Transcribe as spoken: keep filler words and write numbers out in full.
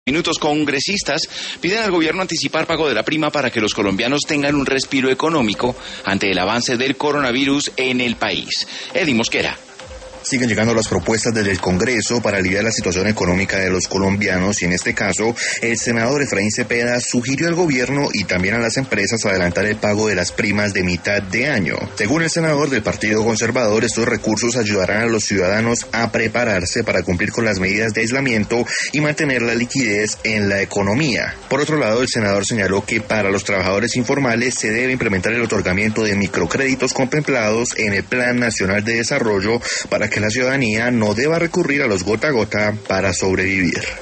Minutos, congresistas piden al gobierno anticipar pago de la prima para que los colombianos tengan un respiro económico ante el avance del coronavirus en el país. Eddie Mosquera. Siguen llegando las propuestas desde el Congreso para aliviar la situación económica de los colombianos y en este caso el senador Efraín Cepeda sugirió al gobierno y también a las empresas adelantar el pago de las primas de mitad de año. Según el senador del Partido Conservador, estos recursos ayudarán a los ciudadanos a prepararse para cumplir con las medidas de aislamiento y mantener la liquidez en la economía. Por otro lado, el senador señaló que para los trabajadores informales se debe implementar el otorgamiento de microcréditos contemplados en el Plan Nacional de Desarrollo para que la ciudadanía no deba recurrir a los gota a gota para sobrevivir.